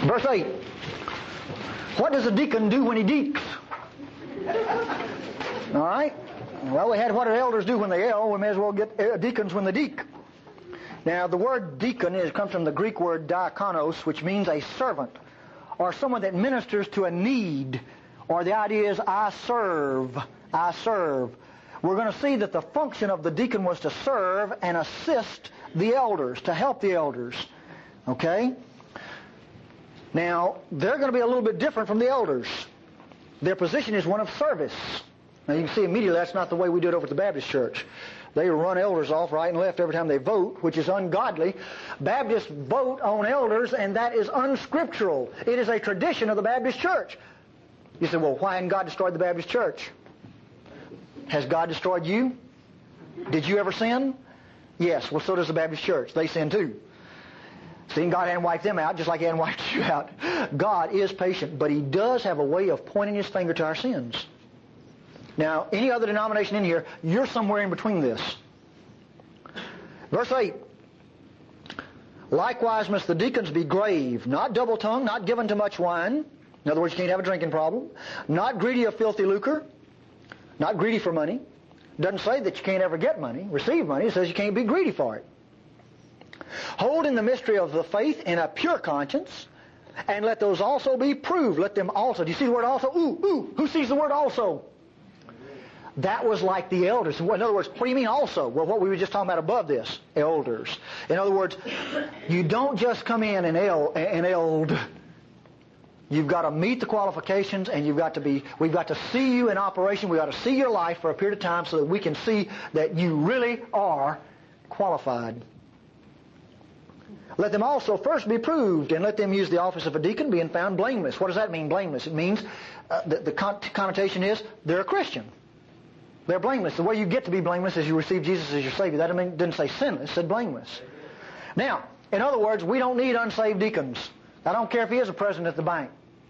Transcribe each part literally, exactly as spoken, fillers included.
Verse eight. What does a deacon do when he deeks? All right. Well, we had what do elders do when they yell. We may as well get deacons when they deek. Now, the word deacon is, comes from the Greek word diakonos, which means a servant, or someone that ministers to a need, or the idea is, I serve, I serve. We're going to see that the function of the deacon was to serve and assist the elders, to help the elders. Okay? Now, they're going to be a little bit different from the elders. Their position is one of service. Now, you can see immediately that's not the way we do it over at the Baptist church. They run elders off right and left every time they vote, which is ungodly. Baptists vote on elders, and that is unscriptural. It is a tradition of the Baptist church. You say, well, why hadn't God destroyed the Baptist church? Has God destroyed you? Did you ever sin? Yes. Well, so does the Baptist church. They sin too. See, God hadn't wiped them out just like He hadn't wiped you out. God is patient, but He does have a way of pointing His finger to our sins. Now, any other denomination in here, you're somewhere in between this. Verse eight. Likewise must the deacons be grave, not double-tongued, not given to much wine. In other words, you can't have a drinking problem. Not greedy of filthy lucre. Not greedy for money. Doesn't say that you can't ever get money, receive money. It says you can't be greedy for it. Holding the mystery of the faith in a pure conscience, and let those also be proved. Let them also. Do you see the word also? Ooh, ooh. Who sees the word also? That was like the elders. In other words, what do you mean also? Well, what we were just talking about above this, elders. In other words, you don't just come in and el- and eld. You've got to meet the qualifications, and you've got to be, we've got to see you in operation. We've got to see your life for a period of time so that we can see that you really are qualified. Let them also first be proved, and let them use the office of a deacon, being found blameless. What does that mean, blameless? It means, uh, the, the con- connotation is, they're a Christian. They're blameless. The way you get to be blameless is you receive Jesus as your Savior. That didn't, didn't say sinless, it said blameless. Now, in other words, we don't need unsaved deacons. I don't care if he is a president at the bank.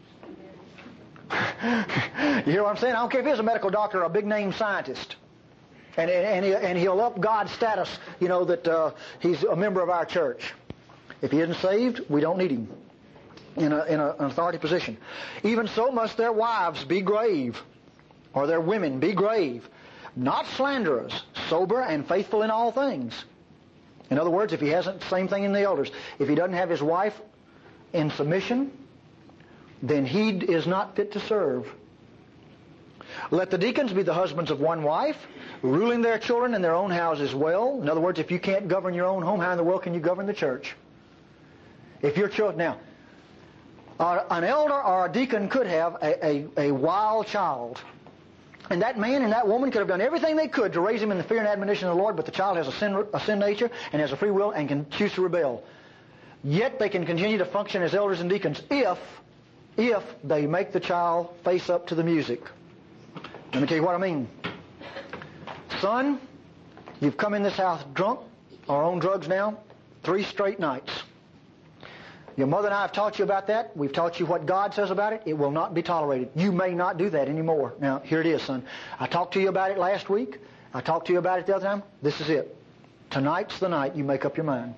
You hear what I'm saying? I don't care if he is a medical doctor or a big-name scientist. And, and, he, and he'll up God's status, you know, that uh, he's a member of our church. If he isn't saved, we don't need him in, a, in a, an authority position. Even so must their wives be grave, or their women be grave, not slanderers, sober and faithful in all things. In other words, if he hasn't, same thing in the elders. If he doesn't have his wife in submission, then he is not fit to serve. Let the deacons be the husbands of one wife, ruling their children in their own houses well. In other words, if you can't govern your own home, how in the world can you govern the church? If your children, now, uh, an elder or a deacon could have a, a, a wild child. And that man and that woman could have done everything they could to raise him in the fear and admonition of the Lord, but the child has a sin, a sin nature and has a free will and can choose to rebel. Yet they can continue to function as elders and deacons if, if they make the child face up to the music. Let me tell you what I mean. Son, you've come in this house drunk or on drugs now three straight nights. Your mother and I have taught you about that. We've taught you what God says about it. It will not be tolerated. You may not do that anymore. Now, here it is, son. I talked to you about it last week. I talked to you about it the other time. This is it. Tonight's the night you make up your mind.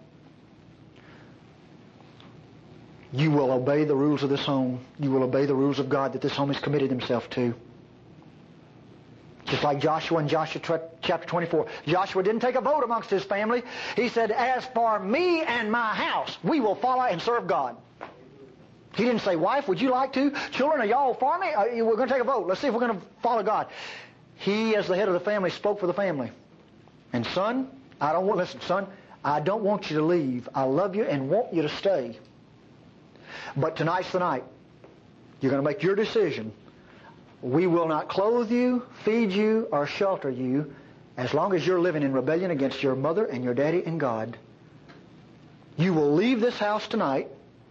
You will obey the rules of this home. You will obey the rules of God that this home has committed himself to. Just like Joshua in Joshua chapter twenty-four. Joshua didn't take a vote amongst his family. He said, as for me and my house, we will follow and serve God. He didn't say, wife, would you like to? Children, are y'all for me? We're going to take a vote. Let's see if we're going to follow God. He, as the head of the family, spoke for the family. And son, I don't want, listen, son, I don't want you to leave. I love you and want you to stay. But tonight's the night. You're going to make your decision. We will not clothe you, feed you, or shelter you as long as you're living in rebellion against your mother and your daddy and God. You will leave this house tonight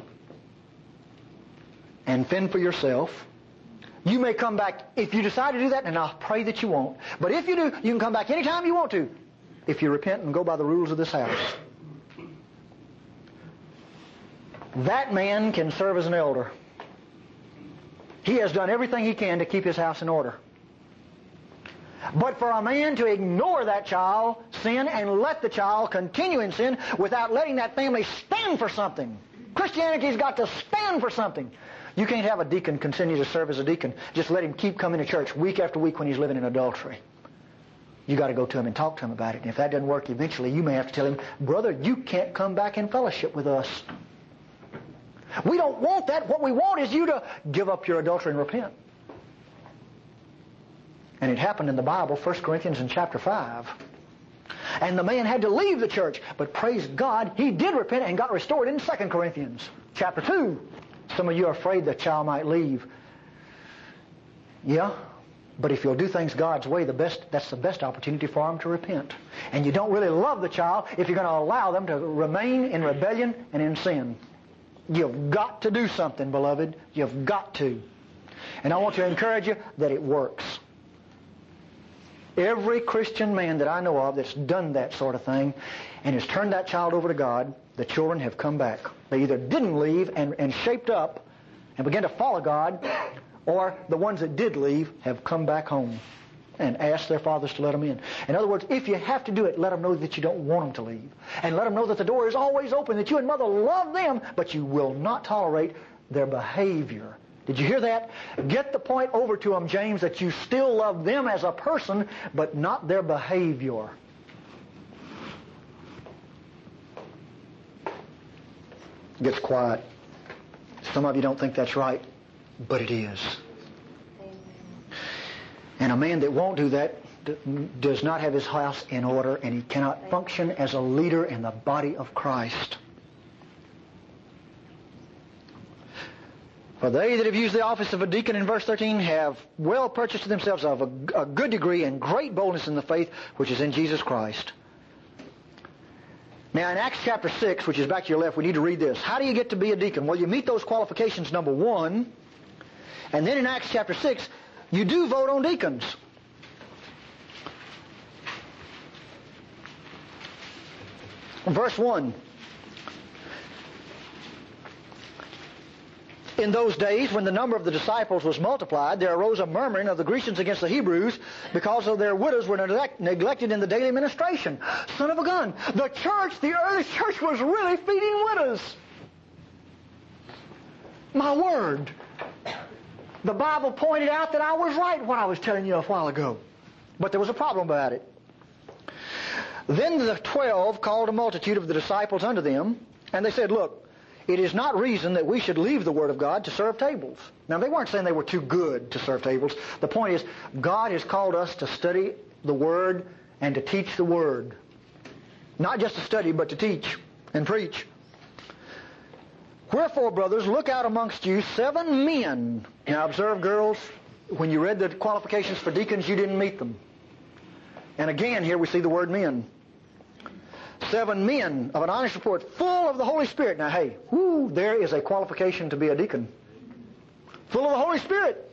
and fend for yourself. You may come back if you decide to do that, and I'll pray that you won't. But if you do, you can come back anytime you want to if you repent and go by the rules of this house. That man can serve as an elder. He has done everything he can to keep his house in order. But for a man to ignore that child, sin, and let the child continue in sin without letting that family stand for something, Christianity's got to stand for something. You can't have a deacon continue to serve as a deacon. Just let him keep coming to church week after week when he's living in adultery. You got to go to him and talk to him about it. And if that doesn't work, eventually you may have to tell him, brother, you can't come back in fellowship with us. We don't want that. What we want is you to give up your adultery and repent. And it happened in the Bible, First Corinthians in chapter five. And the man had to leave the church. But praise God, he did repent and got restored in Second Corinthians chapter two. Some of you are afraid the child might leave. Yeah, but if you'll do things God's way, the best that's the best opportunity for them to repent. And you don't really love the child if you're going to allow them to remain in rebellion and in sin. You've got to do something, beloved. You've got to. And I want to encourage you that it works. Every Christian man that I know of that's done that sort of thing and has turned that child over to God, the children have come back. They either didn't leave and, and shaped up and began to follow God, or the ones that did leave have come back home and asked their fathers to let them in. In other words, if you have to do it, let them know that you don't want them to leave. And let them know that the door is always open, that you and Mother love them, but you will not tolerate their behavior. Did you hear that? Get the point over to them, James, that you still love them as a person, but not their behavior. It gets quiet. Some of you don't think that's right, but it is. And a man that won't do that does not have his house in order, and he cannot function as a leader in the body of Christ. For they that have used the office of a deacon in verse thirteen have well purchased to themselves of a, a good degree and great boldness in the faith which is in Jesus Christ. Now in Acts chapter six, which is back to your left, we need to read this. How do you get to be a deacon? Well, you meet those qualifications, number one. And then in Acts chapter six, you do vote on deacons. Verse one. In those days, when the number of the disciples was multiplied, there arose a murmuring of the Grecians against the Hebrews because of their widows were neglect, neglected in the daily ministration. Son of a gun. The church, the early church, was really feeding widows. My word. The Bible pointed out that I was right when I was telling you a while ago. But there was a problem about it. Then the twelve called a multitude of the disciples unto them, and they said, look, it is not reason that we should leave the Word of God to serve tables. Now, they weren't saying they were too good to serve tables. The point is, God has called us to study the Word and to teach the Word. Not just to study, but to teach and preach. Wherefore, brothers, look out amongst you seven men. Now, observe, girls, when you read the qualifications for deacons, you didn't meet them. And again, here we see the word men. Seven men of an honest report, full of the Holy Spirit. Now, hey, whoo, there is a qualification to be a deacon. Full of the Holy Spirit.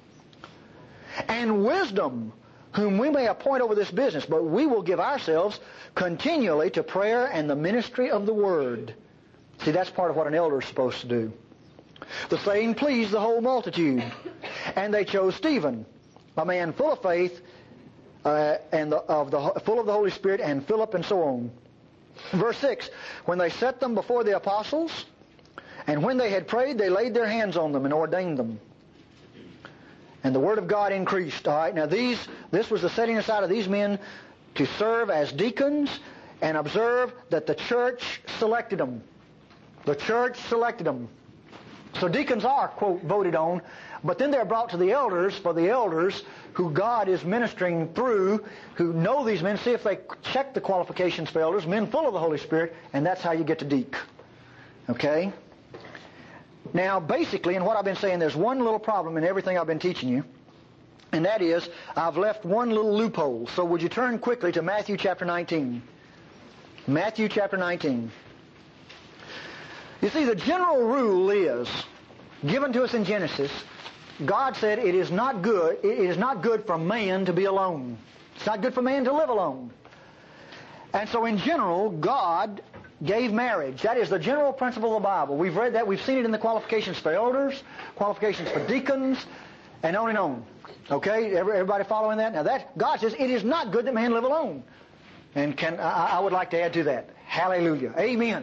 And wisdom, whom we may appoint over this business, but we will give ourselves continually to prayer and the ministry of the Word. See, that's part of what an elder is supposed to do. The saying pleased the whole multitude. And they chose Stephen, a man full of faith, uh, and the, of the, full of the Holy Spirit, and Philip, and so on. Verse six, when they set them before the apostles, and when they had prayed, they laid their hands on them and ordained them. And the word of God increased. All right, now these, this was the setting aside of these men to serve as deacons, and observe that the church selected them. The church selected them. So deacons are, quote, voted on, but then they're brought to the elders for the elders who God is ministering through, who know these men, see if they check the qualifications for elders, men full of the Holy Spirit, and that's how you get to deacon. Okay? Now, basically, in what I've been saying, there's one little problem in everything I've been teaching you, and that is, I've left one little loophole. So would you turn quickly to Matthew chapter nineteen. Matthew chapter nineteen. You see, the general rule is, given to us in Genesis, God said it is not good, it is not good for man to be alone. It's not good for man to live alone. And so in general, God gave marriage. That is the general principle of the Bible. We've read that, we've seen it in the qualifications for elders, qualifications for deacons, and on and on. Okay, everybody following that? Now that, God says it is not good that man live alone. And can I, I would like to add to that. Hallelujah. Amen.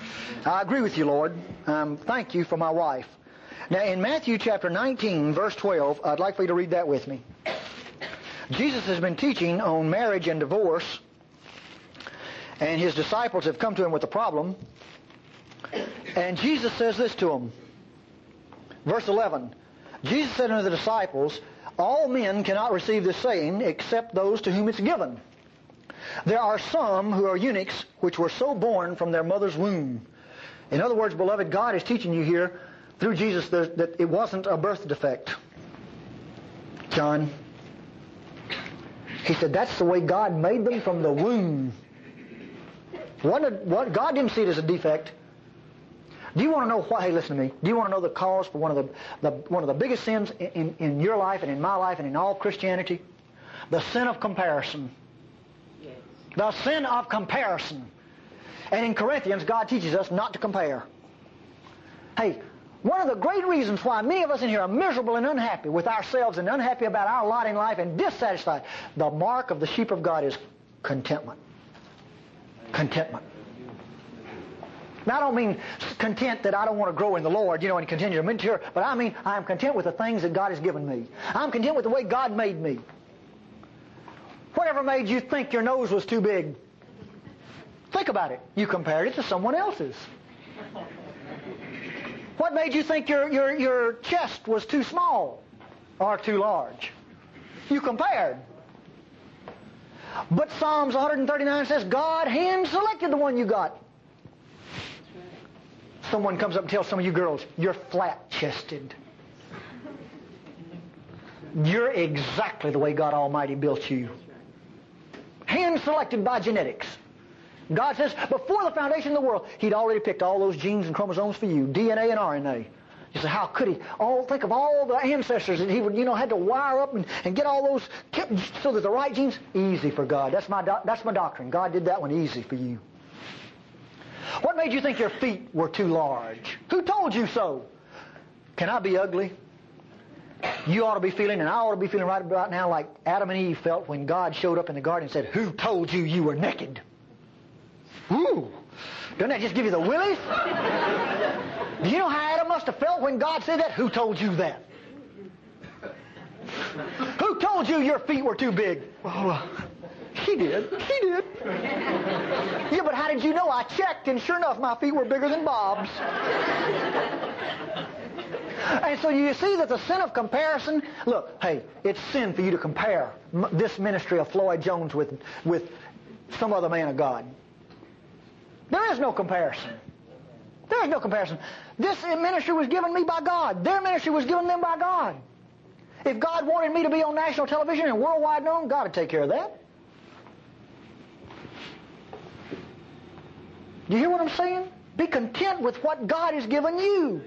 I agree with you, Lord. Um, thank you for my wife. Now, in Matthew chapter nineteen, verse twelve, I'd like for you to read that with me. Jesus has been teaching on marriage and divorce, and his disciples have come to him with a problem. And Jesus says this to them. Verse eleven, Jesus said unto the disciples, all men cannot receive this saying except those to whom it's given. There are some who are eunuchs which were so born from their mother's womb. In other words, beloved, God is teaching you here through Jesus that it wasn't a birth defect. John, he said that's the way God made them from the womb. What, what God didn't see it as a defect. Do you want to know why? Hey, listen to me. Do you want to know the cause for one of the, the one of the biggest sins in, in, in your life and in my life and in all Christianity? The sin of comparison. Yes. The sin of comparison. And in Corinthians, God teaches us not to compare. Hey, one of the great reasons why many of us in here are miserable and unhappy with ourselves and unhappy about our lot in life and dissatisfied, the mark of the sheep of God is contentment. Contentment. Now, I don't mean content that I don't want to grow in the Lord, you know, and continue to mature, but I mean I'm content with the things that God has given me. I'm content with the way God made me. Whatever made you think your nose was too big? Think about it. You compared it to someone else's. What made you think your, your, your chest was too small or too large? You compared. But Psalms one thirty-nine says God hand-selected the one you got. Someone comes up and tells some of you girls, you're flat-chested. You're exactly the way God Almighty built you. Hand-selected by genetics. God says, before the foundation of the world, He'd already picked all those genes and chromosomes for you, D N A and R N A. You say, how could He? Oh, think of all the ancestors that He would, you know, had to wire up and, and get all those kept so that the right genes. Easy for God. That's my do- that's my doctrine. God did that one easy for you. What made you think your feet were too large? Who told you so? Can I be ugly? You ought to be feeling, and I ought to be feeling right about now like Adam and Eve felt when God showed up in the garden and said, who told you you were naked? Ooh, doesn't that just give you the willies? Do you know how Adam must have felt when God said that? Who told you that? Who told you your feet were too big? Oh, she did. She did. Yeah, but how did you know? I checked, and sure enough, my feet were bigger than Bob's. And so you see that the sin of comparison, look, hey, it's sin for you to compare this ministry of Floyd Jones with, with some other man of God. There is no comparison. There is no comparison. This ministry was given me by God. Their ministry was given them by God. If God wanted me to be on national television and worldwide known, God would take care of that. Do you hear what I'm saying? Be content with what God has given you.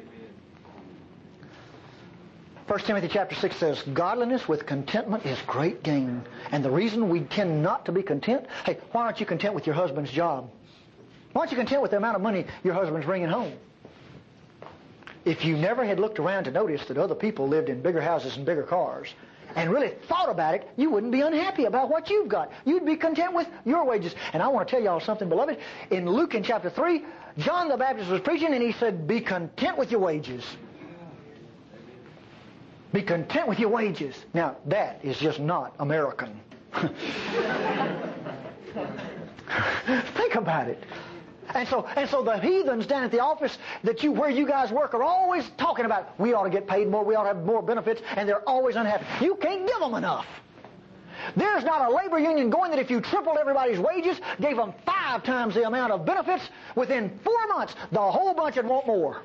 First Timothy chapter six says, godliness with contentment is great gain. And the reason we tend not to be content, hey, why aren't you content with your husband's job? Why aren't you content with the amount of money your husband's bringing home? If you never had looked around to notice that other people lived in bigger houses and bigger cars, and really thought about it, you wouldn't be unhappy about what you've got. You'd be content with your wages. And I want to tell y'all something, beloved. In Luke in chapter three, John the Baptist was preaching, and he said, be content with your wages. Be content with your wages. Now, that is just not American. Think about it. And so, and so the heathens down at the office that you, where you guys work, are always talking about, we ought to get paid more, we ought to have more benefits, and they're always unhappy. You can't give them enough. There's not a labor union going that if you tripled everybody's wages, gave them five times the amount of benefits, within four months, the whole bunch would want more.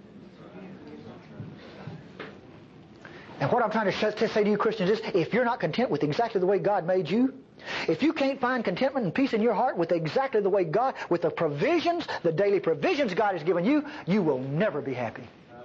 And what I'm trying to, sh- to say to you Christians is, if you're not content with exactly the way God made you, if you can't find contentment and peace in your heart with exactly the way God, with the provisions, the daily provisions God has given you, you will never be happy.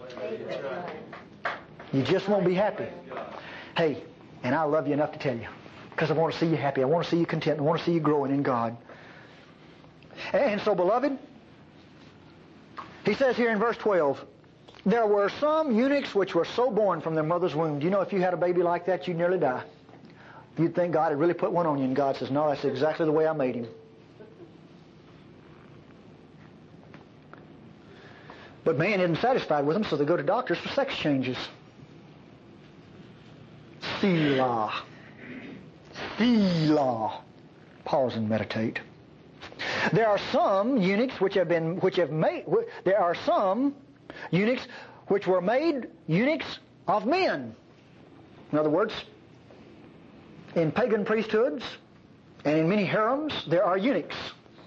You just won't be happy. Hey, and I love you enough to tell you, because I want to see you happy. I want to see you content. I want to see you growing in God. And so, beloved, he says here in verse twelve, there were some eunuchs which were so born from their mother's womb. Do you know if you had a baby like that, you'd nearly die? You'd think God had really put one on you, and God says, no, that's exactly the way I made him. But man isn't satisfied with them, so they go to doctors for sex changes. Selah. Selah. Pause and meditate. There are some eunuchs which have been, which have made, there are some eunuchs which were made eunuchs of men. In other words, in pagan priesthoods and in many harems, there are eunuchs.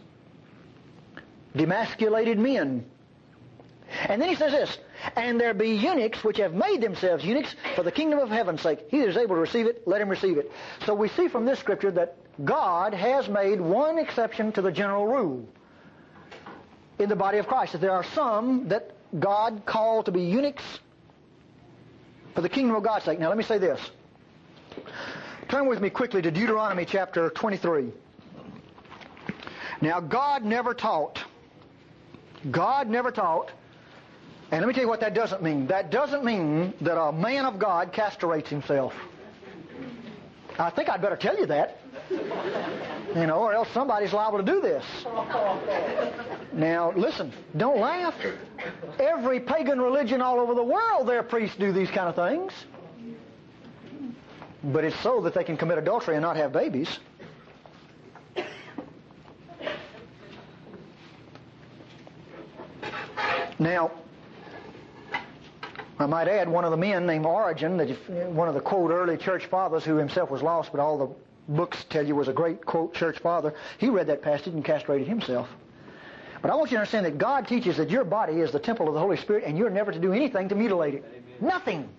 Demasculated men. And then he says this, and there be eunuchs which have made themselves eunuchs for the kingdom of heaven's sake. He that is able to receive it, let him receive it. So we see from this scripture that God has made one exception to the general rule in the body of Christ. That there are some that God called to be eunuchs for the kingdom of God's sake. Now let me say this. Turn with me quickly to Deuteronomy chapter twenty-three. Now God never taught, God never taught, and let me tell you what that doesn't mean. That doesn't mean that a man of God castrates himself. I think I'd better tell you that. You know, or else somebody's liable to do this. Now, listen, don't laugh. Every pagan religion all over the world, their priests do these kind of things. But it's so that they can commit adultery and not have babies. Now, I might add, one of the men named Origen, one of the, quote, early church fathers who himself was lost, but all the books tell you was a great, quote, church father, he read that passage and castrated himself. But I want you to understand that God teaches that your body is the temple of the Holy Spirit and you're never to do anything to mutilate it. Amen. Nothing.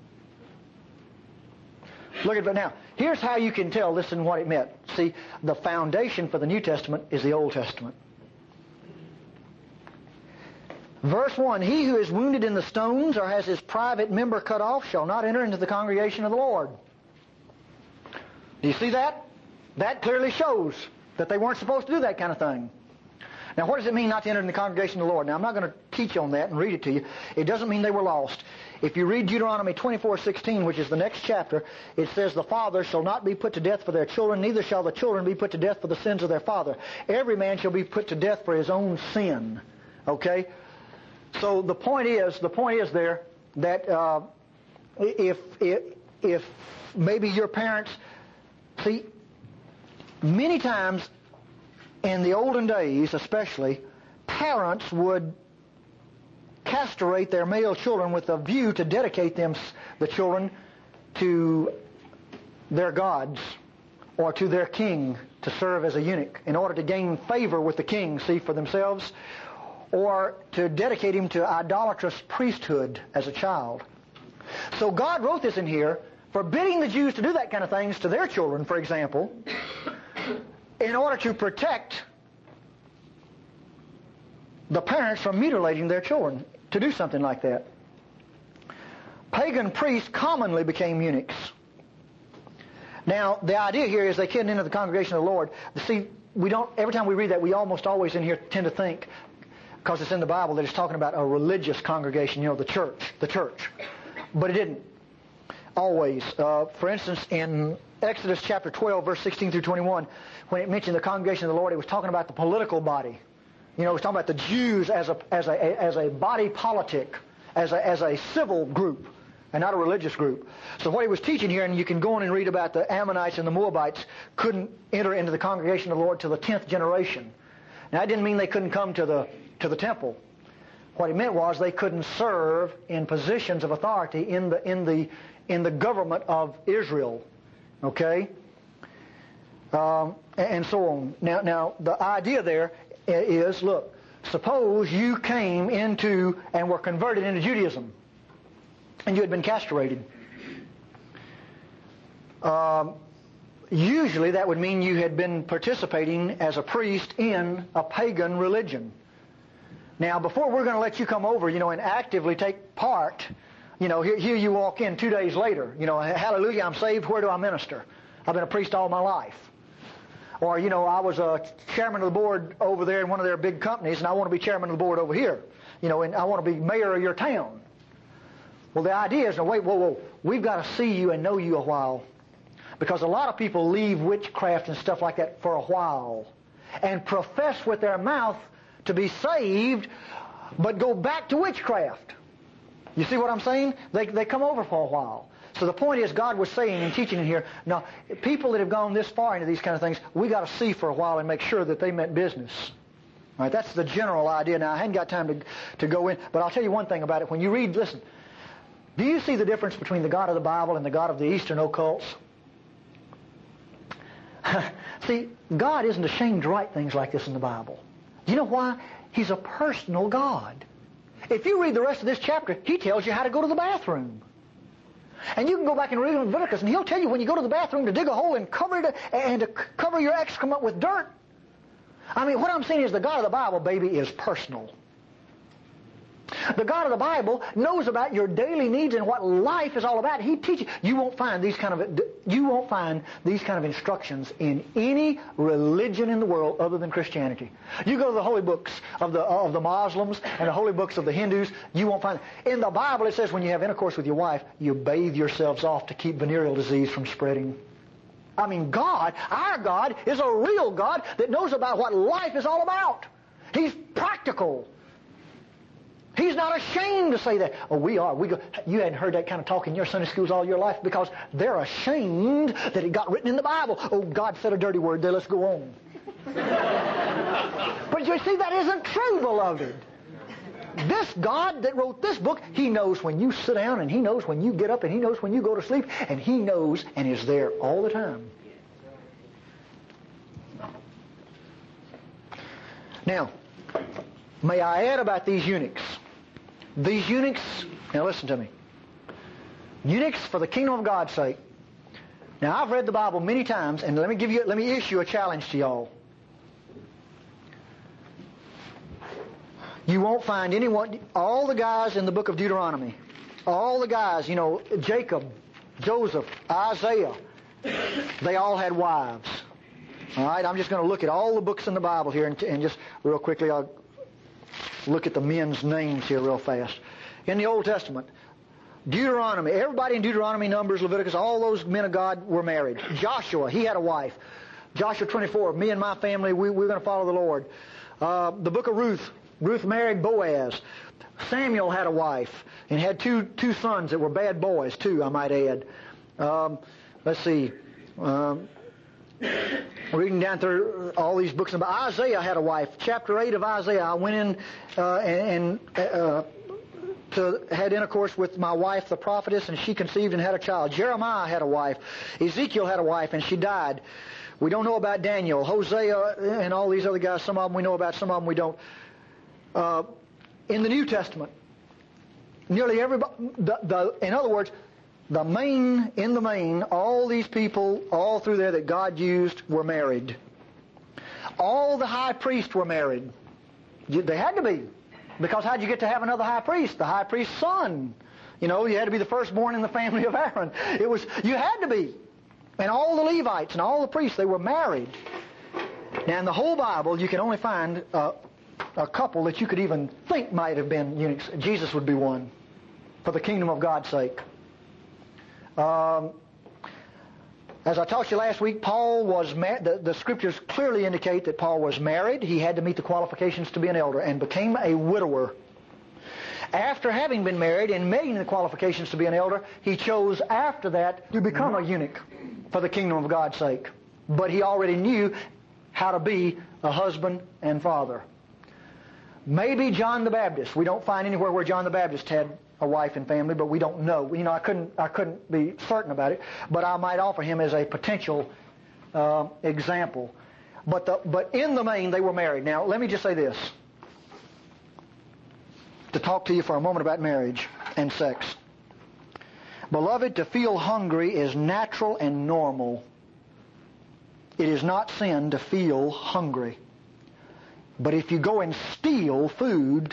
Look at it now. Here's how you can tell this and what it meant. See, the foundation for the New Testament is the Old Testament. Verse one, he who is wounded in the stones or has his private member cut off shall not enter into the congregation of the Lord. Do you see that? That clearly shows that they weren't supposed to do that kind of thing. Now, what does it mean not to enter in the congregation of the Lord? Now, I'm not going to teach on that and read it to you. It doesn't mean they were lost. If you read Deuteronomy twenty-four sixteen, which is the next chapter, it says, the father shall not be put to death for their children, neither shall the children be put to death for the sins of their father. Every man shall be put to death for his own sin. Okay? So the point is, the point is there that uh, if, if if maybe your parents, see, many times in the olden days especially, parents would castrate their male children with a view to dedicate them, the children, to their gods or to their king to serve as a eunuch in order to gain favor with the king, see, for themselves, or to dedicate him to idolatrous priesthood as a child. So God wrote this in here, forbidding the Jews to do that kind of things to their children, for example, in order to protect the parents from mutilating their children to do something like that. Pagan priests commonly became eunuchs. Now, the idea here is they couldn't enter the congregation of the Lord. See, we don't, every time we read that, we almost always in here tend to think, because it's in the Bible, that it's talking about a religious congregation, you know, the church, the church. But it didn't always. Uh, for instance, in Exodus chapter twelve, verse sixteen through twenty-one, when it mentioned the congregation of the Lord, it was talking about the political body. You know, it was talking about the Jews as a as a as a body politic, as a as a civil group, and not a religious group. So what he was teaching here, and you can go on and read about the Ammonites and the Moabites couldn't enter into the congregation of the Lord till the tenth generation. Now, that didn't mean they couldn't come to the to the temple. What it meant was they couldn't serve in positions of authority in the in the in the government of Israel. Okay, um, and so on. Now, now the idea there is, look, suppose you came into and were converted into Judaism, and you had been castrated. Um, usually, that would mean you had been participating as a priest in a pagan religion. Now, before we're going to let you come over, you know, and actively take part, you know, here, here you walk in two days later, you know, hallelujah, I'm saved, where do I minister? I've been a priest all my life. Or, you know, I was a chairman of the board over there in one of their big companies, and I want to be chairman of the board over here. You know, and I want to be mayor of your town. Well, the idea is, no, wait, whoa, whoa, we've got to see you and know you a while. Because a lot of people leave witchcraft and stuff like that for a while and profess with their mouth to be saved, but go back to witchcraft. You see what I'm saying? They, they come over for a while. So the point is, God was saying and teaching in here, now, people that have gone this far into these kind of things, we got to see for a while and make sure that they meant business. All right, that's the general idea. Now, I hadn't got time to, to go in, but I'll tell you one thing about it. When you read, listen, do you see the difference between the God of the Bible and the God of the Eastern occults? See, God isn't ashamed to write things like this in the Bible. Do you know why? He's a personal God. If you read the rest of this chapter, He tells you how to go to the bathroom. And you can go back and read Leviticus, and He'll tell you when you go to the bathroom to dig a hole and cover it, and to cover your excrement with dirt. I mean, what I'm saying is the God of the Bible, baby, is personal. The God of the Bible knows about your daily needs and what life is all about. He teaches. You won't find these kind of you won't find these kind of instructions in any religion in the world other than Christianity. You go to the holy books of the of the Muslims and the holy books of the Hindus. You won't find it. In the Bible it says when you have intercourse with your wife, you bathe yourselves off to keep venereal disease from spreading. I mean, God, our God, is a real God that knows about what life is all about. He's practical. He's not ashamed to say that. Oh, we are. We go. You hadn't heard that kind of talk in your Sunday schools all your life because they're ashamed that it got written in the Bible. Oh, God said a dirty word there. Let's go on. But you see, that isn't true, beloved. This God that wrote this book, He knows when you sit down, and He knows when you get up, and He knows when you go to sleep, and He knows and is there all the time. Now, may I add about these eunuchs? These eunuchs, now listen to me. Eunuchs for the kingdom of God's sake. Now, I've read the Bible many times, and let me give you, let me issue a challenge to y'all. You won't find anyone, all the guys in the book of Deuteronomy, all the guys, you know, Jacob, Joseph, Isaiah, they all had wives. All right, I'm just going to look at all the books in the Bible here, and, and just real quickly, I'll look at the men's names here real fast. In the Old Testament, Deuteronomy, everybody in Deuteronomy, Numbers, Leviticus, all those men of God were married. Joshua, he had a wife. Joshua twenty-four, me and my family, we, we're going to follow the Lord. Uh, the book of Ruth, Ruth married Boaz. Samuel had a wife and had two two sons that were bad boys too, I might add. Um, let's see. Um, reading down through all these books about Isaiah had a wife. Chapter eight of Isaiah, I went in uh, and, and uh, to, had intercourse with my wife, the prophetess, and she conceived and had a child. Jeremiah had a wife. Ezekiel had a wife, and she died. We don't know about Daniel, Hosea, and all these other guys. Some of them we know about, some of them we don't. Uh, in the New Testament, nearly everybody, the, the, in other words, the main, in the main, all these people, all through there that God used were married. All the high priests were married. They had to be. Because how'd you get to have another high priest? The high priest's son. You know, you had to be the firstborn in the family of Aaron. It was, you had to be. And all the Levites and all the priests, they were married. Now, in the whole Bible, you can only find uh, a couple that you could even think might have been eunuchs. Jesus would be one, for the kingdom of God's sake. Um, as I taught you last week, Paul was ma- the, the scriptures clearly indicate that Paul was married. He had to meet the qualifications to be an elder and became a widower. After having been married and meeting the qualifications to be an elder, he chose after that to become a eunuch for the kingdom of God's sake. But he already knew how to be a husband and father. Maybe John the Baptist. We don't find anywhere where John the Baptist had a wife and family, but we don't know. You know, I couldn't, I couldn't be certain about it, but I might offer him as a potential uh, example. But the, but in the main, they were married. Now, let me just say this, to talk to you for a moment about marriage and sex. Beloved, to feel hungry is natural and normal. It is not sin to feel hungry. But if you go and steal food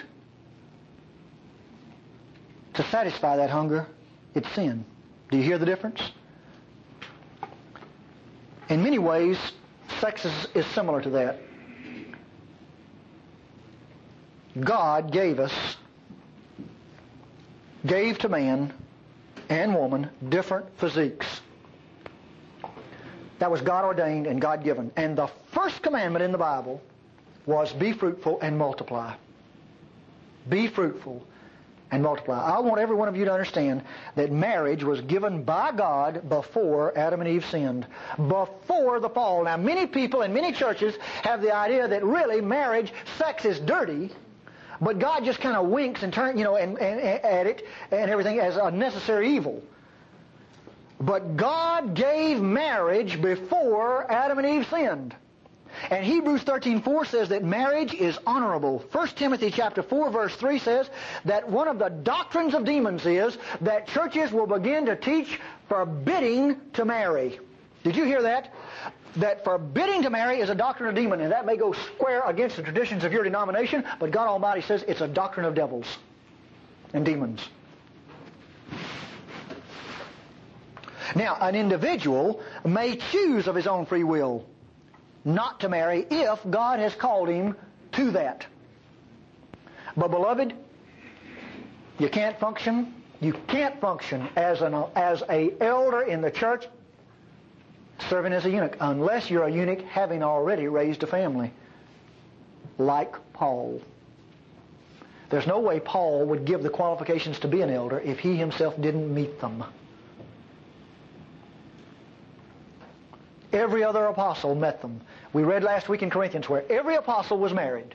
to satisfy that hunger, it's sin. Do you hear the difference? In many ways, sex is, is similar to that. God gave us, gave to man and woman different physiques. That was God ordained and God given. And the first commandment in the Bible was be fruitful and multiply. Be fruitful and multiply. I want every one of you to understand that marriage was given by God before Adam and Eve sinned, before the fall. Now, many people in many churches have the idea that really marriage, sex is dirty, but God just kind of winks and turn, you know, and, and, and at it and everything as a necessary evil. But God gave marriage before Adam and Eve sinned. And Hebrews thirteen four says that marriage is honorable. First Timothy chapter four verse three says that one of the doctrines of demons is that churches will begin to teach forbidding to marry. Did you hear that? That forbidding to marry is a doctrine of demon, and that may go square against the traditions of your denomination, but God Almighty says it's a doctrine of devils and demons. Now, an individual may choose of his own free will not to marry if God has called him to that. But beloved, you can't function. You can't function as an as a elder in the church serving as a eunuch unless you're a eunuch having already raised a family, like Paul. There's no way Paul would give the qualifications to be an elder if he himself didn't meet them. Every other apostle met them. We read last week in Corinthians where every apostle was married.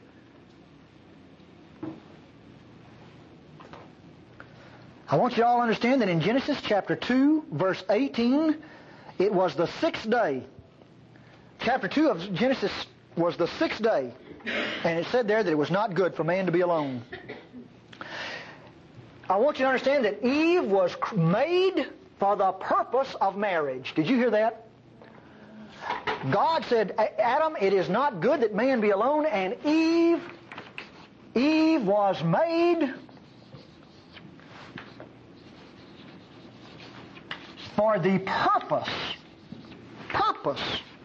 I want you all to understand that in Genesis chapter two, verse eighteen, it was the sixth day. Chapter two of Genesis was the sixth day. And it said there that it was not good for man to be alone. I want you to understand that Eve was made for the purpose of marriage. Did you hear that? God said, Adam, it is not good that man be alone, and Eve, Eve was made for the purpose, purpose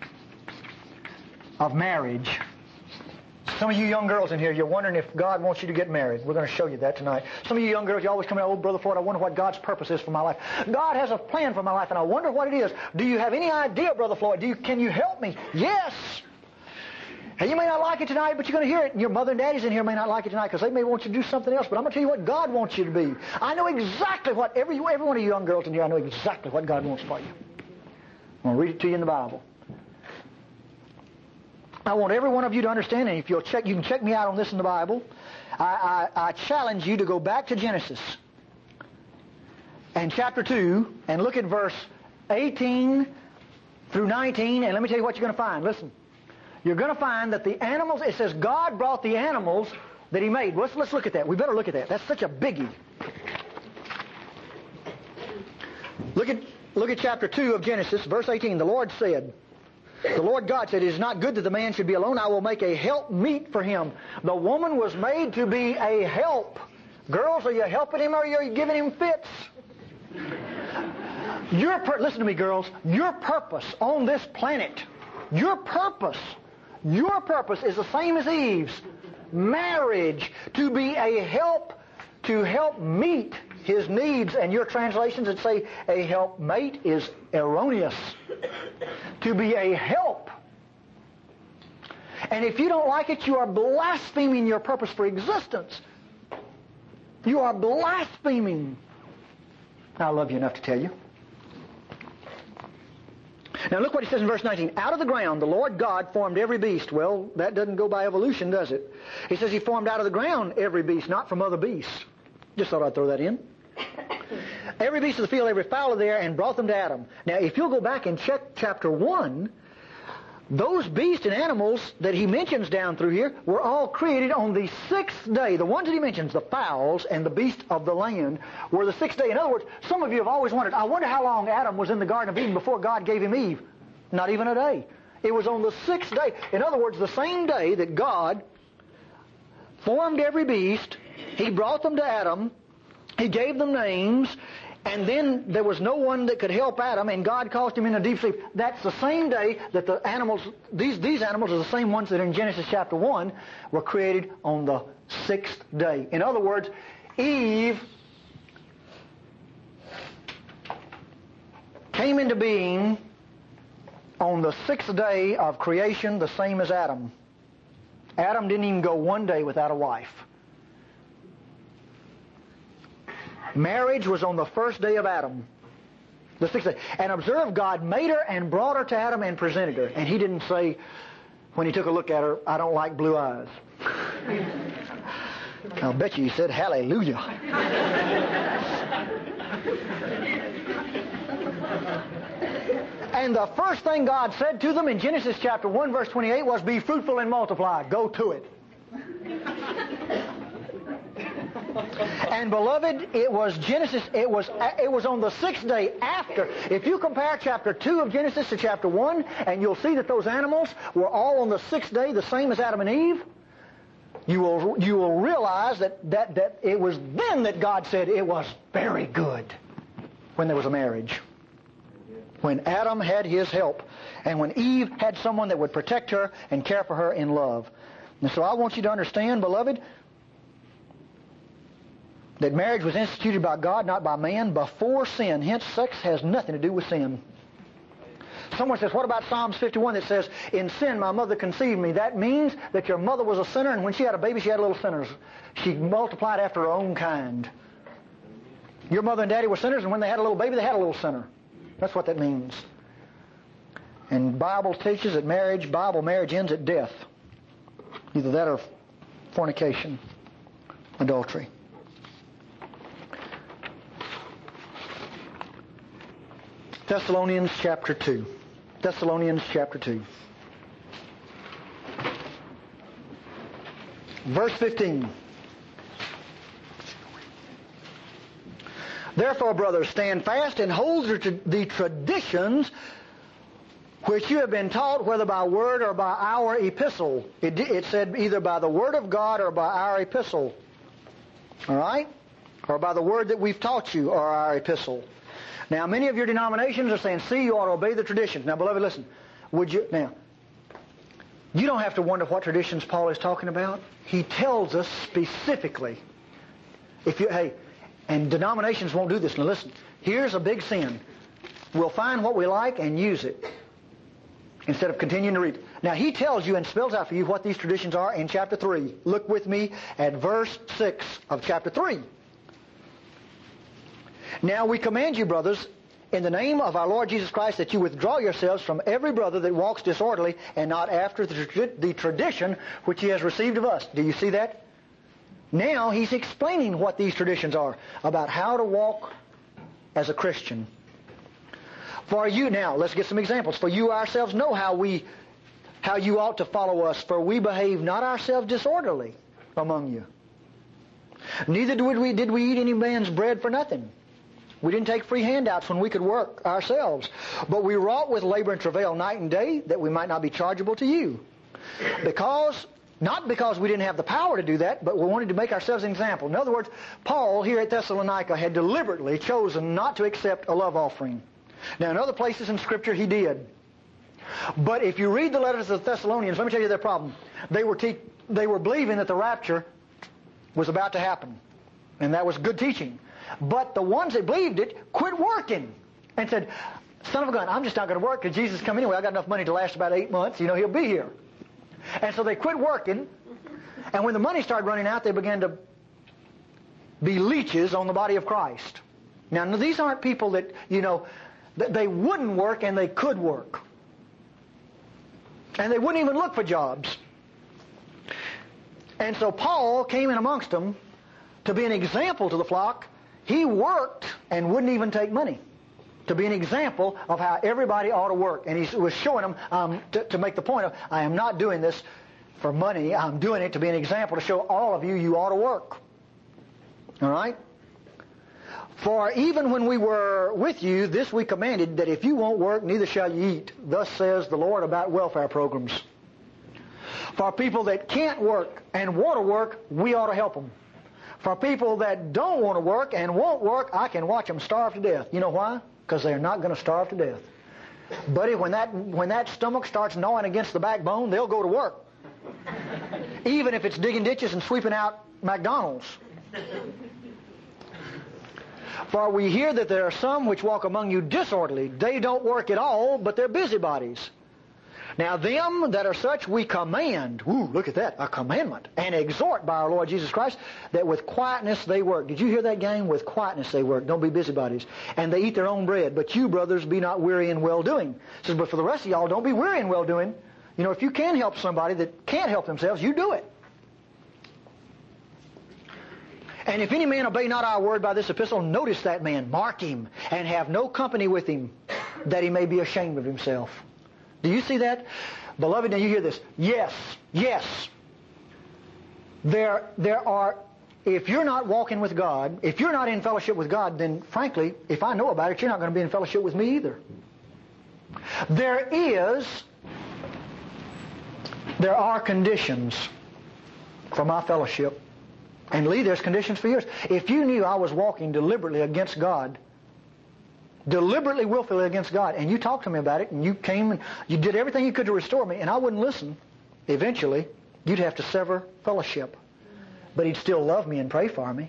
of marriage. Some of you young girls in here, you're wondering if God wants you to get married. We're going to show you that tonight. Some of you young girls, you always come out, oh, Brother Ford, I wonder what God's purpose is for my life. God has a plan for my life, and I wonder what it is. Do you have any idea, Brother Floyd? Do you, can you help me? Yes. And you may not like it tonight, but you're going to hear it. And your mother and daddies in here may not like it tonight because they may want you to do something else. But I'm going to tell you what God wants you to be. I know exactly what, every, every one of you young girls in here, I know exactly what God wants for you. I'm going to read it to you in the Bible. I want every one of you to understand, and if you'll check, you can check me out on this in the Bible. I, I, I challenge you to go back to Genesis and chapter two and look at verse eighteen through nineteen, and let me tell you what you're going to find. Listen. You're going to find that the animals, it says God brought the animals that He made. Let's, let's look at that. We better look at that. That's such a biggie. Look at, look at chapter two of Genesis, verse eighteen. The Lord said, The Lord God said, It is not good that the man should be alone. I will make a help meet for him. The woman was made to be a help. Girls, are you helping him or are you giving him fits? Your pur- Listen to me, girls. Your purpose on this planet, your purpose, your purpose is the same as Eve's. Marriage, to be a help, to help meet his needs. And your translations that say a helpmate is erroneous. To be a help. And if you don't like it, you are blaspheming your purpose for existence. You are blaspheming. I love you enough to tell you. Now look what he says in verse nineteen. Out of the ground the Lord God formed every beast. Well, that doesn't go by evolution, does it? He says He formed out of the ground every beast, not from other beasts. Just thought I'd throw that in. Every beast of the field, every fowl of the air, and brought them to Adam. Now, if you'll go back and check chapter one, those beasts and animals that he mentions down through here were all created on the sixth day. The ones that he mentions, the fowls and the beasts of the land, were the sixth day. In other words, some of you have always wondered, I wonder how long Adam was in the Garden of Eden before God gave him Eve. Not even a day. It was on the sixth day. In other words, the same day that God formed every beast, He brought them to Adam, He gave them names, and then there was no one that could help Adam, and God caused him in a deep sleep. That's the same day that the animals, these, these animals are the same ones that in Genesis chapter one were created on the sixth day. In other words, Eve came into being on the sixth day of creation, the same as Adam. Adam didn't even go one day without a wife. Marriage was on the first day of Adam. The sixth day. And observe, God made her and brought her to Adam and presented her. And he didn't say, when he took a look at her, I don't like blue eyes. I'll bet you he said, hallelujah. And the first thing God said to them in Genesis chapter one, verse twenty-eight was, be fruitful and multiply. Go to it. And beloved, it was Genesis, it was it was on the sixth day after. If you compare chapter two of Genesis to chapter one, and you'll see that those animals were all on the sixth day, the same as Adam and Eve, you will you will realize that, that, that it was then that God said it was very good, when there was a marriage. When Adam had his help, and when Eve had someone that would protect her and care for her in love. And so I want you to understand, beloved, that marriage was instituted by God, not by man, before sin. Hence, sex has nothing to do with sin. Someone says, what about Psalms fifty-one that says, in sin my mother conceived me? That means that your mother was a sinner, and when she had a baby, she had little sinners. She multiplied after her own kind. Your mother and daddy were sinners, and when they had a little baby, they had a little sinner. That's what that means. And Bible teaches that marriage, Bible marriage ends at death. Either that or fornication, adultery. Thessalonians chapter two. Thessalonians chapter two. Verse fifteen. Therefore, brothers, stand fast and hold the traditions which you have been taught, whether by word or by our epistle. It, it said either by the word of God or by our epistle. All right? Or by the word that we've taught you or our epistle. Now, many of your denominations are saying, see, you ought to obey the traditions. Now, beloved, listen. Would you now? You don't have to wonder what traditions Paul is talking about. He tells us specifically. If you, hey, and denominations won't do this. Now, listen. Here's a big sin. We'll find what we like and use it instead of continuing to read. Now, he tells you and spells out for you what these traditions are in chapter three. Look with me at verse six of chapter three. Now we command you, brothers, in the name of our Lord Jesus Christ, that you withdraw yourselves from every brother that walks disorderly and not after the, tra- the tradition which he has received of us. Do you see that? Now he's explaining what these traditions are, about how to walk as a Christian. For you, now, let's get some examples. For you ourselves know how we, how you ought to follow us, for we behave not ourselves disorderly among you. Neither did we, did we eat any man's bread for nothing. We didn't take free handouts when we could work ourselves. But we wrought with labor and travail night and day, that we might not be chargeable to you. Because, not because we didn't have the power to do that, but we wanted to make ourselves an example. In other words, Paul here at Thessalonica had deliberately chosen not to accept a love offering. Now, in other places in Scripture, he did. But if you read the letters of the Thessalonians, let me tell you their problem. They were, te- they were believing that the rapture was about to happen. And that was good teaching. But the ones that believed it quit working and said, son of a gun, I'm just not going to work because Jesus is coming anyway. I got enough money to last about eight months. You know, he'll be here. And so they quit working. And when the money started running out, they began to be leeches on the body of Christ. Now, these aren't people that, you know, they wouldn't work and they could work. And they wouldn't even look for jobs. And so Paul came in amongst them to be an example to the flock. He worked and wouldn't even take money, to be an example of how everybody ought to work. And he was showing them um, to, to make the point of, I am not doing this for money. I'm doing it to be an example to show all of you you ought to work. All right? For even when we were with you, this we commanded, that if you won't work, neither shall you eat. Thus says the Lord about welfare programs. For people that can't work and want to work, we ought to help them. For people that don't want to work and won't work, I can watch them starve to death. You know why? Because they're not going to starve to death. Buddy, when that when that stomach starts gnawing against the backbone, they'll go to work. Even if it's digging ditches and sweeping out McDonald's. For we hear that there are some which walk among you disorderly. They don't work at all, but they're busybodies. Now them that are such we command, ooh, look at that, a commandment, and exhort by our Lord Jesus Christ, that with quietness they work. Did you hear that, gang? With quietness they work. Don't be busybodies. And they eat their own bread. But you, brothers, be not weary in well-doing. It says, but for the rest of y'all, don't be weary in well-doing. You know, if you can help somebody that can't help themselves, you do it. And if any man obey not our word by this epistle, notice that man, mark him, and have no company with him, that he may be ashamed of himself. Do you see that? Beloved, now you hear this. Yes, yes. There, there are, if you're not walking with God, if you're not in fellowship with God, then frankly, if I know about it, you're not going to be in fellowship with me either. There is, there are conditions for my fellowship. And Lee, there's conditions for yours. If you knew I was walking deliberately against God, deliberately, willfully against God, and you talked to me about it, and you came and you did everything you could to restore me, and I wouldn't listen, eventually, you'd have to sever fellowship. But He'd still love me and pray for me.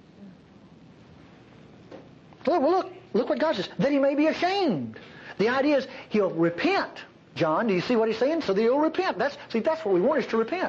Look, well, look, look what God says. That He may be ashamed. The idea is He'll repent. John, do you see what He's saying? So that He'll repent. That's, see, that's what we want, is to repent.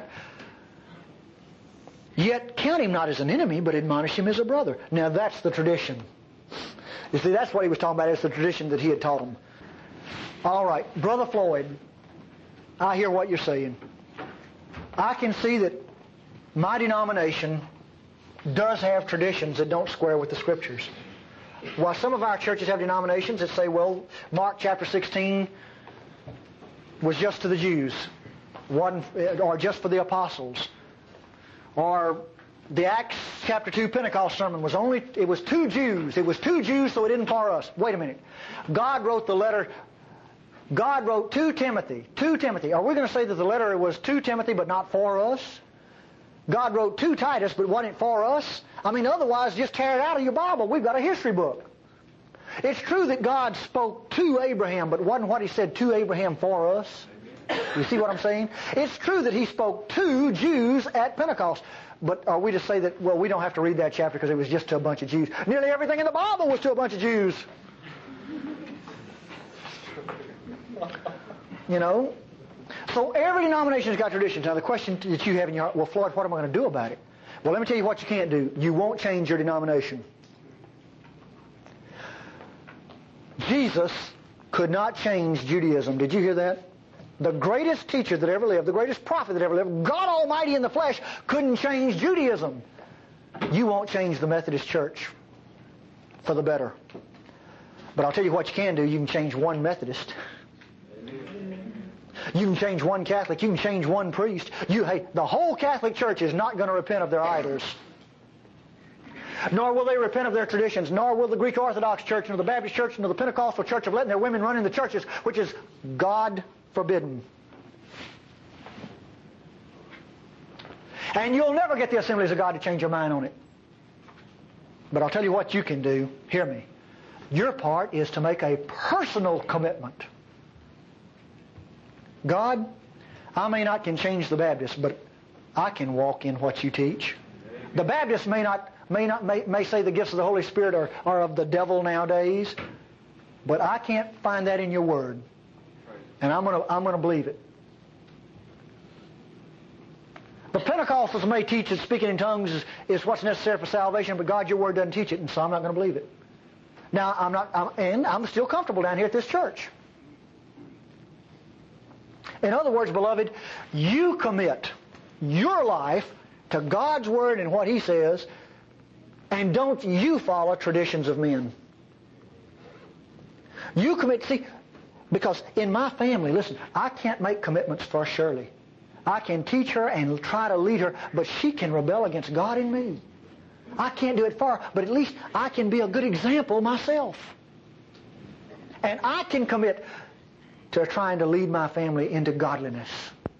Yet count him not as an enemy, but admonish him as a brother. Now that's the tradition. You see, that's what he was talking about. It's the tradition that he had taught them. All right, Brother Floyd, I hear what you're saying. I can see that my denomination does have traditions that don't square with the Scriptures. While some of our churches have denominations that say, well, Mark chapter sixteen was just to the Jews, wasn't, or just for the apostles. Or the Acts chapter two Pentecost sermon was only, it was two Jews. It was two Jews, so it isn't for us. Wait a minute. God wrote the letter, God wrote to Timothy, to Timothy. Are we going to say that the letter was to Timothy but not for us? God wrote to Titus but wasn't for us? I mean, otherwise, just tear it out of your Bible. We've got a history book. It's true that God spoke to Abraham, but wasn't what He said to Abraham for us? You see what I'm saying? It's true that He spoke to Jews at Pentecost. But are we to say that, well, we don't have to read that chapter because it was just to a bunch of Jews? Nearly everything in the Bible was to a bunch of Jews. You know? So every denomination has got traditions. Now the question that you have in your heart, well, Floyd, what am I going to do about it? Well, let me tell you what you can't do. You won't change your denomination. Jesus could not change Judaism. Did you hear that? The greatest teacher that ever lived, the greatest prophet that ever lived, God Almighty in the flesh, couldn't change Judaism. You won't change the Methodist Church for the better. But I'll tell you what you can do. You can change one Methodist. You can change one Catholic. You can change one priest. You, hey, the whole Catholic Church is not going to repent of their idols. Nor will they repent of their traditions. Nor will the Greek Orthodox Church, nor the Baptist Church, nor the Pentecostal Church of letting their women run in the churches, which is God forbidden. And you'll never get the Assemblies of God to change your mind on it. But I'll tell you what you can do. Hear me. Your part is to make a personal commitment. God, I may not can change the Baptists, but I can walk in what you teach. The Baptists may not may not may, may say the gifts of the Holy Spirit are, are of the devil nowadays, but I can't find that in your Word. And I'm going to I'm going to believe it. The Pentecostals may teach that speaking in tongues is, is what's necessary for salvation, but God, your Word doesn't teach it, and so I'm not going to believe it. Now, I'm not, I'm, and I'm still comfortable down here at this church. In other words, beloved, you commit your life to God's Word and what He says, and don't you follow traditions of men. You commit, see, because in my family, listen, I can't make commitments for Shirley. I can teach her and try to lead her, but she can rebel against God and me. I can't do it for her, but at least I can be a good example myself. And I can commit to trying to lead my family into godliness.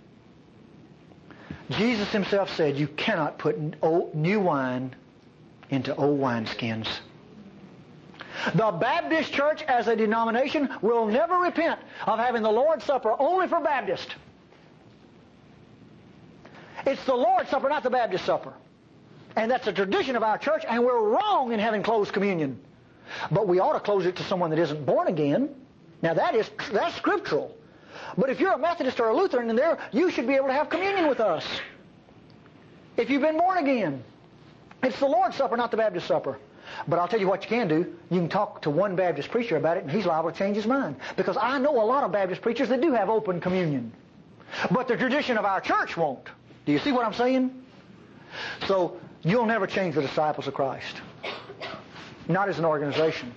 Jesus Himself said, you cannot put old, new wine into old wineskins. The Baptist Church as a denomination will never repent of having the Lord's Supper only for Baptists. It's the Lord's Supper, not the Baptist Supper. And that's a tradition of our church, and we're wrong in having closed communion. But we ought to close it to someone that isn't born again. Now that is, that's scriptural. But if you're a Methodist or a Lutheran in there, you should be able to have communion with us. If you've been born again. It's the Lord's Supper, not the Baptist supper. But I'll tell you what you can do. You can talk to one Baptist preacher about it, and he's liable to change his mind. Because I know a lot of Baptist preachers that do have open communion. But the tradition of our church won't. Do you see what I'm saying? So, you'll never change the disciples of Christ. Not as an organization.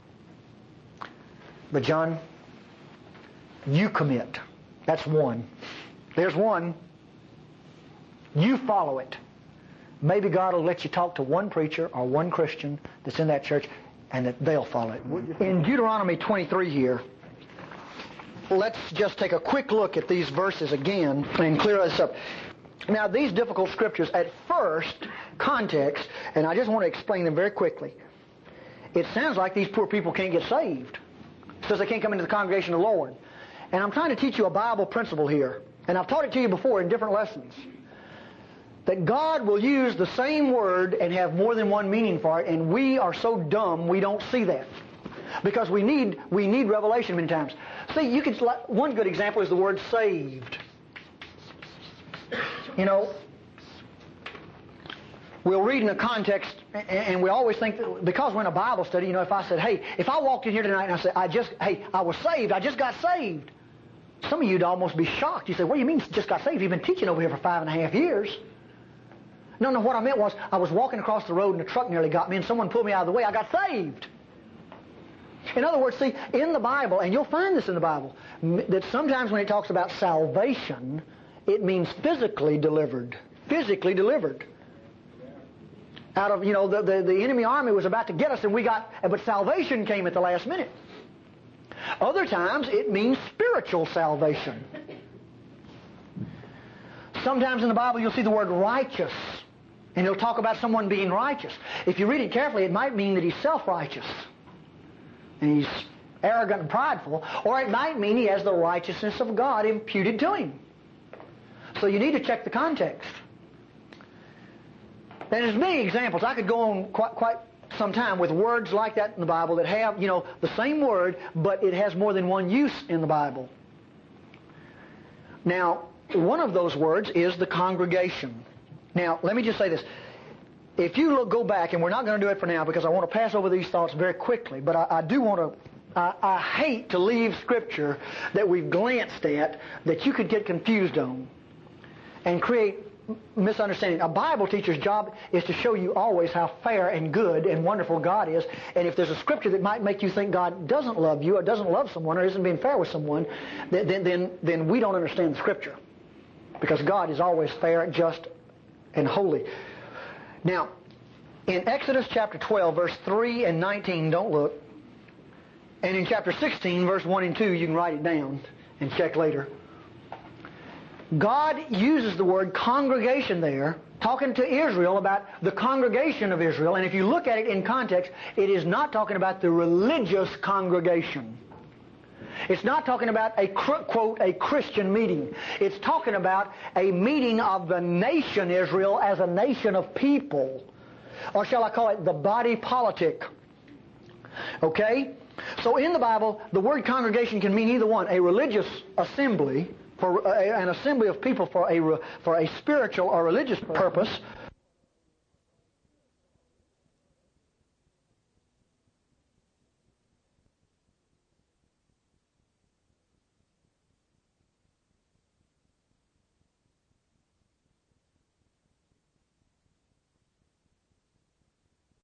But John, you commit. That's one. There's one. You follow it. Maybe God will let you talk to one preacher or one Christian that's in that church, and that they'll follow it. In Deuteronomy twenty-three here, let's just take a quick look at these verses again and clear this up. Now, these difficult scriptures, at first, context, and I just want to explain them very quickly. It sounds like these poor people can't get saved. It says they can't come into the congregation of the Lord. And I'm trying to teach you a Bible principle here. And I've taught it to you before in different lessons. That God will use the same word and have more than one meaning for it, and we are so dumb we don't see that. Because we need we need revelation many times. See, you could, one good example is the word saved. You know, we'll read in a context, and we always think that because we're in a Bible study, you know, if I said, hey, if I walked in here tonight and I said, I just, hey, I was saved, I just got saved. Some of you would almost be shocked. You say, what do you mean just got saved? You've been teaching over here for five and a half years. No, no, what I meant was I was walking across the road and a truck nearly got me and someone pulled me out of the way. I got saved. In other words, see, in the Bible, and you'll find this in the Bible, that sometimes when it talks about salvation, it means physically delivered. Physically delivered. Out of, you know, the, the, the enemy army was about to get us and we got, but salvation came at the last minute. Other times it means spiritual salvation. Sometimes in the Bible you'll see the word righteous. And it'll talk about someone being righteous. If you read it carefully, it might mean that he's self-righteous. And he's arrogant and prideful. Or it might mean he has the righteousness of God imputed to him. So you need to check the context. And there's many examples. I could go on quite, quite some time with words like that in the Bible that have, you know, the same word, but it has more than one use in the Bible. Now, one of those words is the congregation. Now, let me just say this. If you look, go back, and we're not going to do it for now because I want to pass over these thoughts very quickly, but I, I do want to, I, I hate to leave Scripture that we've glanced at that you could get confused on and create misunderstanding. A Bible teacher's job is to show you always how fair and good and wonderful God is, and if there's a Scripture that might make you think God doesn't love you or doesn't love someone or isn't being fair with someone, then, then, then we don't understand the Scripture. Because God is always fair, just, and holy. Now, in Exodus chapter twelve, verse three and nineteen, don't look. And in chapter sixteen, verse one and two, you can write it down and check later. God uses the word congregation there, talking to Israel about the congregation of Israel. And if you look at it in context, it is not talking about the religious congregation. It's not talking about a, quote, a Christian meeting. It's talking about a meeting of the nation Israel as a nation of people. Or shall I call it the body politic? Okay? So in the Bible, the word congregation can mean either one. A religious assembly, for a, an assembly of people for a, for a spiritual or religious purpose,